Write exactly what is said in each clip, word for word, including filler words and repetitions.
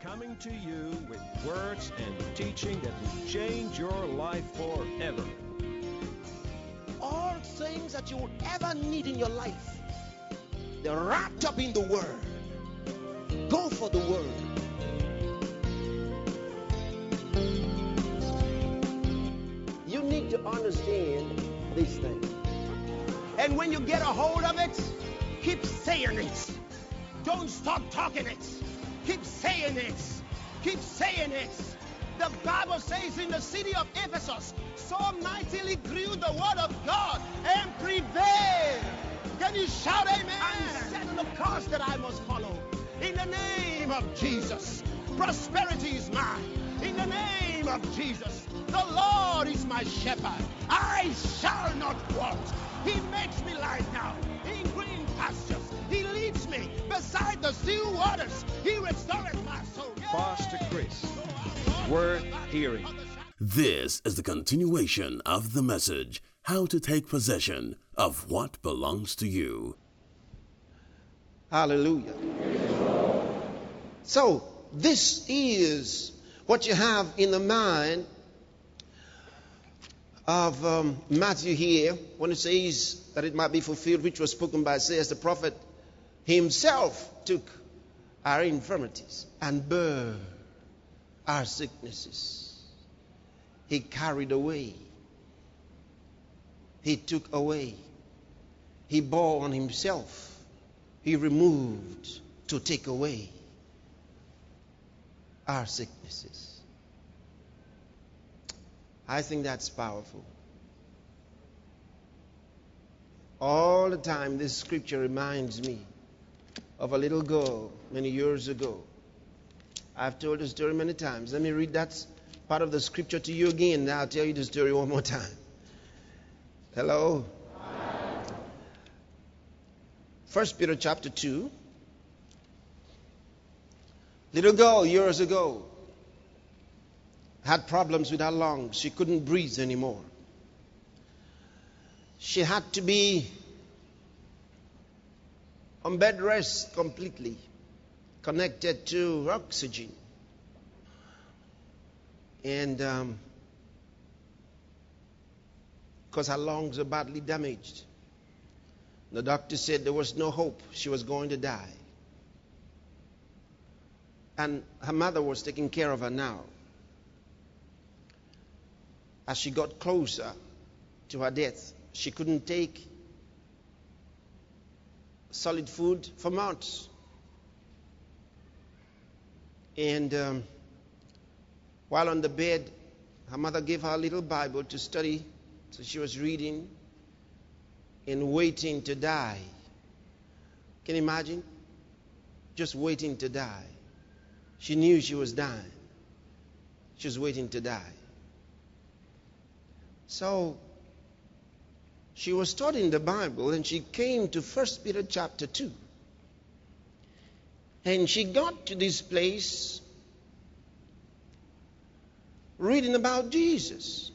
coming to you with words and teaching that will change your life forever. All things that you would ever need in your life, they're wrapped up in the Word. Go for the Word. You need to understand these things. And when you get a hold of it, keep saying it. Don't stop talking it. Keep saying it. Keep saying it. The Bible says in the city of Ephesus, so mightily grew the word of God and prevailed. Can you shout amen? I'm setting the course that I must follow. In the name of Jesus, prosperity is mine. In the name of Jesus, the Lord is my shepherd. I shall not want. He makes me lie down in green pastures. He leads me beside the still waters. He restores my soul. Pastor Chris, worth hearing. This is the continuation of the message, How to Take Possession of What Belongs to You. Hallelujah. So, this is what you have in the mind of um, Matthew here, when it says that it might be fulfilled, which was spoken by Isaiah the prophet. Himself took our infirmities and bare our sicknesses. He carried away. He took away. He bore on himself. He removed to take away our sicknesses. I think that's powerful. All the time, this scripture reminds me of a little girl many years ago. I've told the story many times. Let me read that part of the scripture to you again. Now I'll tell you the story one more time. Hello? First Peter chapter two. Little girl years ago had problems with her lungs. She couldn't breathe anymore. She had to be on bed rest completely, connected to oxygen. And um, because her lungs were badly damaged, the doctor said there was no hope. She was going to die. And her mother was taking care of her now. As she got closer to her death, she couldn't take solid food for months. And um, while on the bed, her mother gave her a little Bible to study. So she was reading and waiting to die. Can you imagine? Just waiting to die. She knew she was dying. She was waiting to die. So she was studying the Bible and she came to First Peter chapter two. And she got to this place reading about Jesus.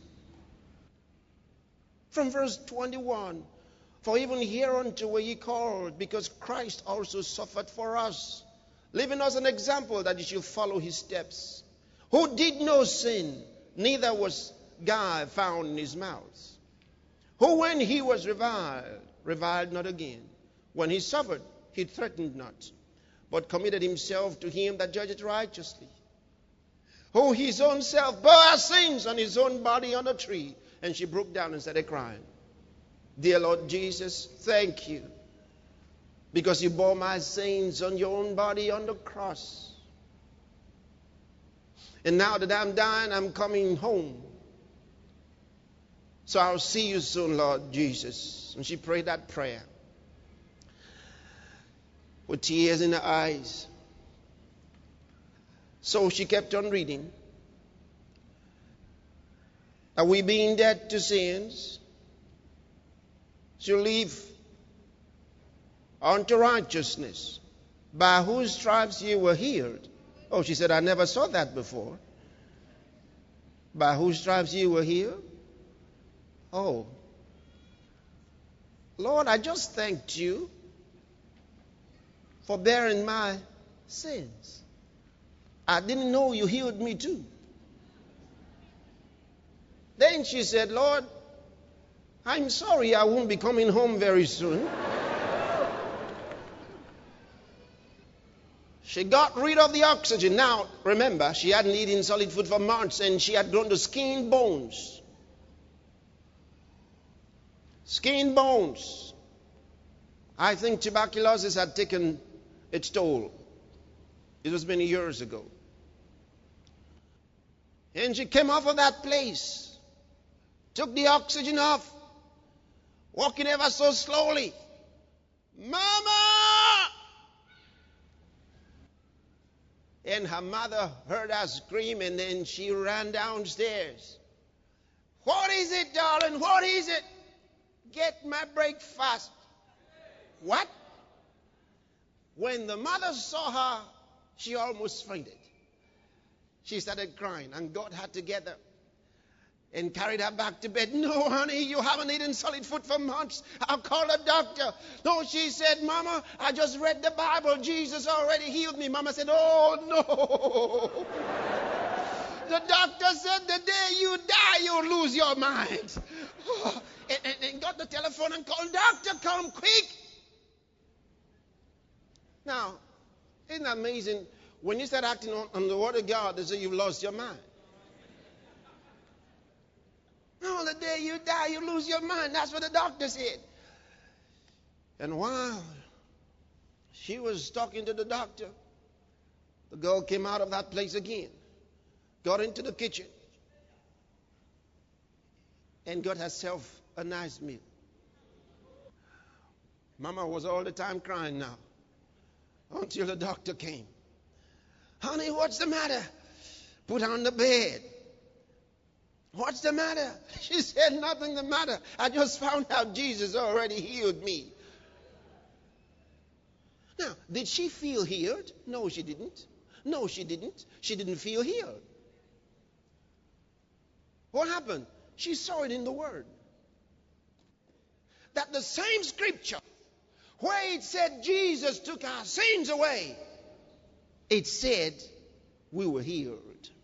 From verse twenty-one, for even hereunto were ye called, because Christ also suffered for us, leaving us an example that you should follow his steps, who did no sin, neither was guile found in his mouth, who when he was reviled, reviled not again. When he suffered, he threatened not, but committed himself to him that judgeth righteously, who his own self bore our sins on his own body on a tree. And she broke down and started crying. Dear Lord Jesus, thank you, because you bore my sins on your own body on the cross. And now that I'm dying, I'm coming home. So I'll see you soon, Lord Jesus. And she prayed that prayer with tears in her eyes. So she kept on reading. Are we being dead to sins? Shall live unto righteousness, by whose stripes ye were healed. Oh, she said, I never saw that before. By whose stripes ye were healed? Oh, Lord, I just thanked you for bearing my sins. I didn't know you healed me too. Then she said, Lord, I'm sorry I won't be coming home very soon. She got rid of the oxygen. Now, remember, she hadn't eaten solid food for months and she had grown to skin bones. Skin bones. I think tuberculosis had taken its toll. It was many years ago. And she came off of that place. Took the oxygen off. Walking ever so slowly. Mama! And her mother heard her scream and then she ran downstairs. What is it, darling? What is it? Get my breakfast. What? When the mother saw her, she almost fainted. She started crying and God had to get her and carried her back to bed. No, honey, you haven't eaten solid food for months. I'll call a doctor. No, she said, Mama, I just read the Bible. Jesus already healed me. Mama said, oh, no. The doctor said, the day you die, you'll lose your mind. and, and, and got the telephone and called, doctor, come quick. Now, isn't that amazing? When you start acting on, on the word of God, they say you've lost your mind. No, the day you die, you lose your mind. That's what the doctor said. And while she was talking to the doctor, the girl came out of that place again, got into the kitchen, and got herself a nice meal. Mama was all the time crying now, until the doctor came. Honey, what's the matter? Put her on the bed. What's the matter? She said, nothing the matter. I just found out Jesus already healed me. Now, did she feel healed? No, she didn't. No, she didn't. She didn't feel healed. What happened? She saw it in the Word. That the same scripture where it said Jesus took our sins away, it said we were healed.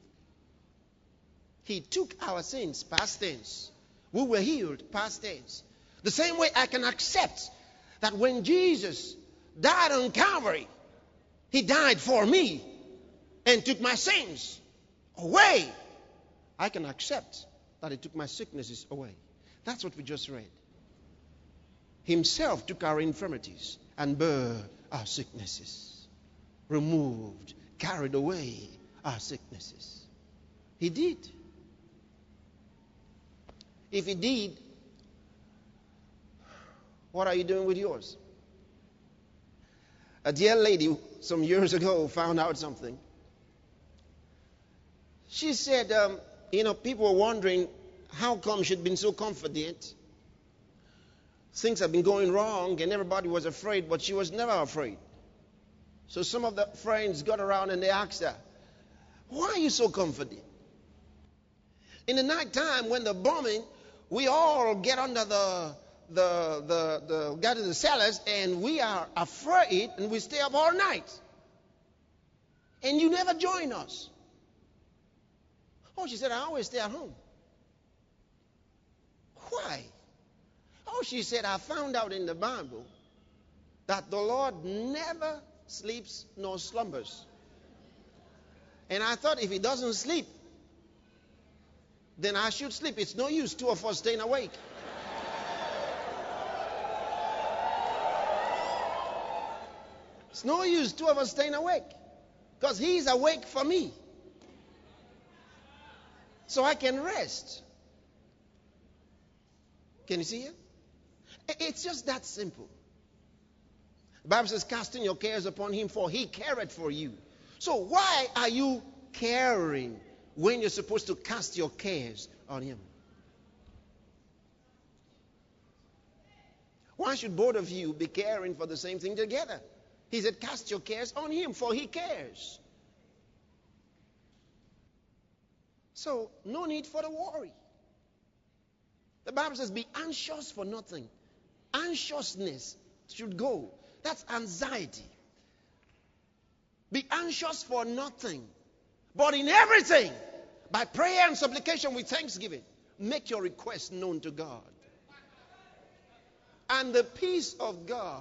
He took our sins, past tense. We were healed, past tense. The same way I can accept that when Jesus died on Calvary, He died for me and took my sins away. I can accept that He took my sicknesses away. That's what we just read. Himself took our infirmities and bare our sicknesses. Removed, carried away our sicknesses. He did. If He did, what are you doing with yours? A dear lady some years ago found out something. She said, um, you know, people were wondering how come she'd been so confident. Things have been going wrong and everybody was afraid, but she was never afraid. So some of the friends got around and they asked her, why are you so confident? In the night time when the bombing, we all get under the the the the get to the cellars and we are afraid and we stay up all night. And you never join us. Oh, she said, I always stay at home. Why? Oh, she said, I found out in the Bible that the Lord never sleeps nor slumbers. And I thought if He doesn't sleep, then I should sleep. It's no use two of us staying awake. It's no use two of us staying awake. Because He's awake for me. So I can rest. Can you see it? It's just that simple. The Bible says, casting your cares upon Him, for He careth for you. So why are you caring when you're supposed to cast your cares on Him? Why should both of you be caring for the same thing together? He said, cast your cares on Him, for He cares. So, no need for the worry. The Bible says, be anxious for nothing. Anxiousness should go. That's anxiety. Be anxious for nothing. But in everything, by prayer and supplication with thanksgiving, make your request known to God. And the peace of God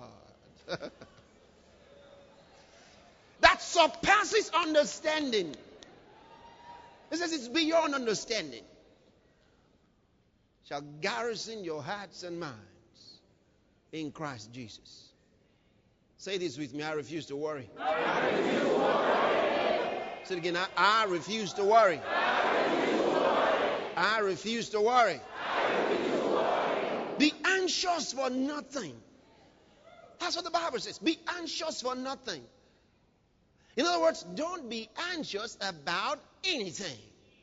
that surpasses understanding. It says it's beyond understanding. Shall garrison your hearts and minds in Christ Jesus. Say this with me. I refuse to worry. I refuse to worry. Say it again. I, I refuse to worry. I refuse to worry. I refuse to worry. I refuse to worry. Be anxious for nothing. That's what the Bible says. Be anxious for nothing. In other words, don't be anxious about anything.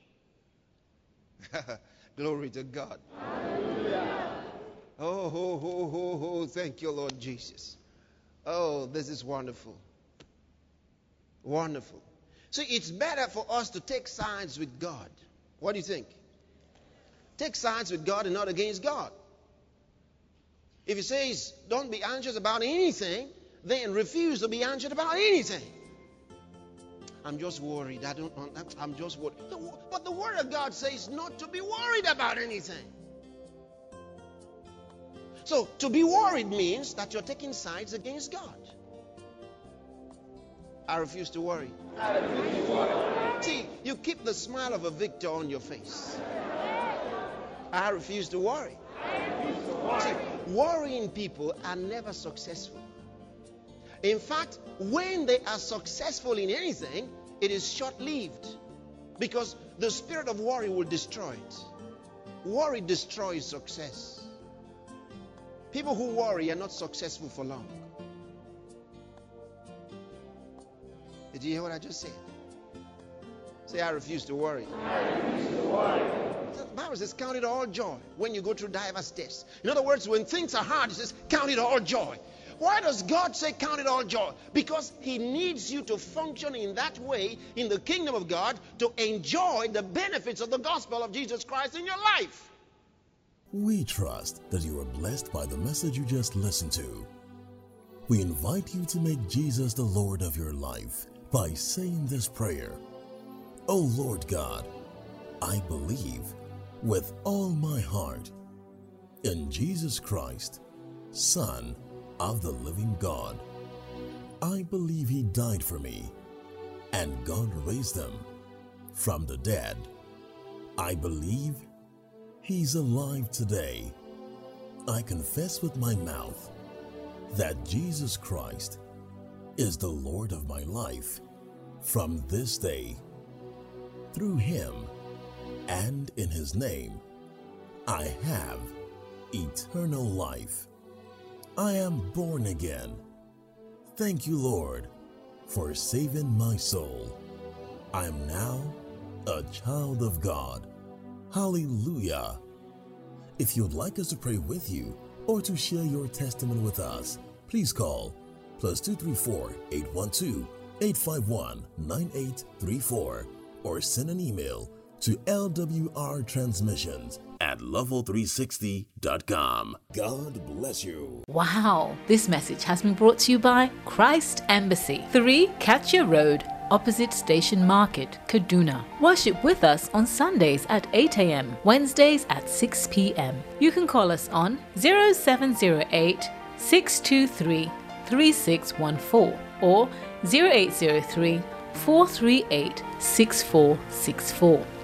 Glory to God. Hallelujah. Oh, ho, ho, ho, ho. Thank you, Lord Jesus. Oh, this is wonderful. Wonderful. See, it's better for us to take sides with God. What do you think? Take sides with God and not against God. If he says, don't be anxious about anything, then refuse to be anxious about anything. I'm just worried. I don't. I'm just worried. But the Word of God says not to be worried about anything. So to be worried means that you're taking sides against God. I refuse to worry. I refuse to worry. See, you keep the smile of a victor on your face. I refuse to worry. I refuse to worry. See, worrying people are never successful. In fact, when they are successful in anything, it is short-lived, because the spirit of worry will destroy it. Worry destroys success. People who worry are not successful for long. Did you hear what I just said? Say, I refuse to worry. I refuse to worry. The Bible says, count it all joy when you go through diverse tests. In other words, when things are hard, it says, count it all joy. Why does God say count it all joy? Because he needs you to function in that way in the kingdom of God to enjoy the benefits of the gospel of Jesus Christ in your life. We trust that you are blessed by the message you just listened to. We invite you to make Jesus the Lord of your life by saying this prayer. Oh Lord God, I believe with all my heart in Jesus Christ, Son of the living God. I believe he died for me and God raised him from the dead. I believe he's alive today. I confess with my mouth that Jesus Christ is the Lord of my life from this day. Through him and in his name, I have eternal life. I am born again. Thank you, Lord, for saving my soul. I am now a child of God. Hallelujah. If you'd like us to pray with you or to share your testimony with us, please call plus two three four, eight one two, eight five one, nine eight three four or send an email to L W R transmissions at level three sixty dot com. God bless you. Wow, this message has been brought to you by Christ Embassy, three Katya Road, opposite Station Market, Kaduna. Worship with us on Sundays at eight a.m., Wednesdays at six p.m. You can call us on zero seven zero eight, six two three, three six one four or zero eight zero three, four three eight, six four six four.